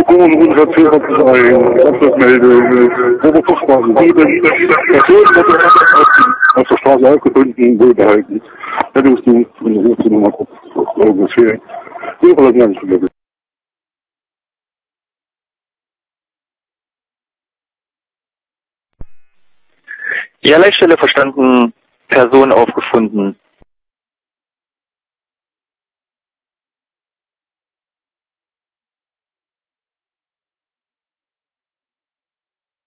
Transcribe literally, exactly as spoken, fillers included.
bekommen unserer Zählerei, Landesmelde, Oberfußbahn, sieben, Personen auf der Straße aufgefunden, wohlbehalten. Rettungsdienst und Rufnummer ungefähr. Überall ganz viele. Ja, Leitstelle verstanden, Person aufgefunden.